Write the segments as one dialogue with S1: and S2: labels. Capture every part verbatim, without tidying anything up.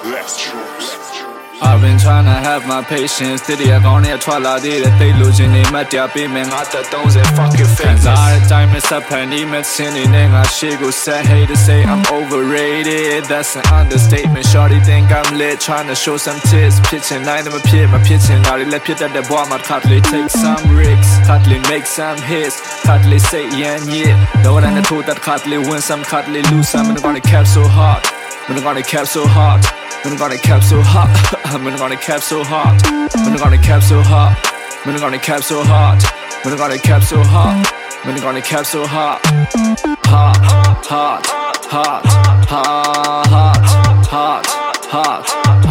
S1: I've been trying to have my patience တတိယကောင်းနဲ့ထွက်လာသေးတဲ့သိလို့ချင်းနေမှတ်တရပေးမယ်ငါတက်thirty fucking fake လာတဲ့ time နဲ့ဆက်ဖန်ဒီမဲ့စင်းနေနဲ့ငါရှေ့ကို set hate to say I'm overrated that's an understatement shorty think I'm lit trying to show some tits ဖြစ်ချင်တိုင်းမဖြစ်မဖြစ်ချင်တာတွေလည်းဖြစ်တတ်တဲ့ဘဝမှာ cut les take some risks cut les make some hits cut les say yeah yeah though I know that cut les win some cut les lose some I'm gonna cap so hard I'm gonna cap so hard I'm gonna cap so hot. I'm gonna cap so hot. I'm gonna cap so hot. I'm gonna cap so hot. I'm gonna cap so hot. I'm gonna cap so hot. Hot, hot, hot, hot, hot, hot, hot,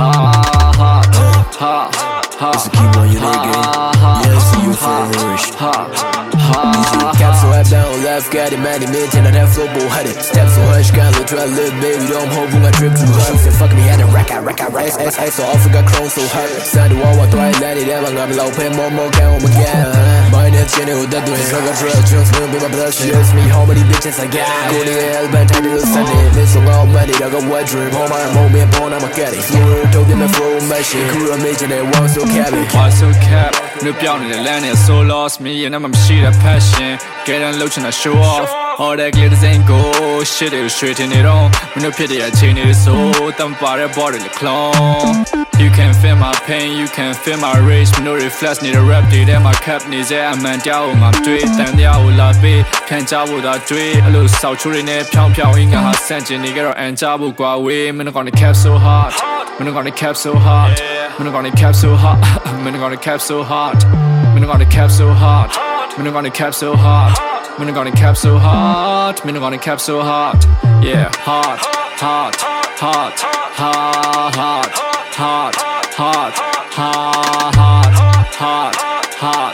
S1: hot, hot, hot.
S2: Just keep on your nigga. Yeah, see you flourish.
S1: Hot, hot.
S2: Cap so up down left, got it, man, it meant and that football had it. Step so hush, can't look try live, baby. Don't hold when I trip too hard. Say fuck me, had a rack, I rack, I rack. Ass, ass, so off, got clone so hard. Side the wall, I throw it, let it ever. I'm low, pay more, more, count, oh my god. My net channel, that doing so I try just will be my blood. Just me, how many bitches I got. Go to hell, but I did Sunday. Miss all money, I got what dream. Home, I'm home, I'm born, I'm a caddy. Flew, told them I throw my shit. Crew, I'm making it, one so cabin.
S1: Why so cap? New beyond the land is so lost me, and I'm a shit of passion. Get on loach and I show off. All that glitters ain't gold. Shit is straight in it on. When you pity, I chain it so. Don't bother, bother the clone. You can feel my pain, you can feel my rage. No reflex, need a rap, did my cap needs it. I'm man down, I'm doing. Then the owl love it. Can't job with that dream. A little south children, piao piao, in a hot scent, nigga, and job will go away. I'm gonna cap so hot. I'm gonna cap so hot. I'm gonna cap so hot. I'm gonna cap so hot. I'm gonna cap so hot. I'm gonna cap so hot. I'm gonna cap so hot. I'm gonna cap so hot. Yeah, hot, hot, hot, hot, hot, hot, hot, hot, hot, hot, hot.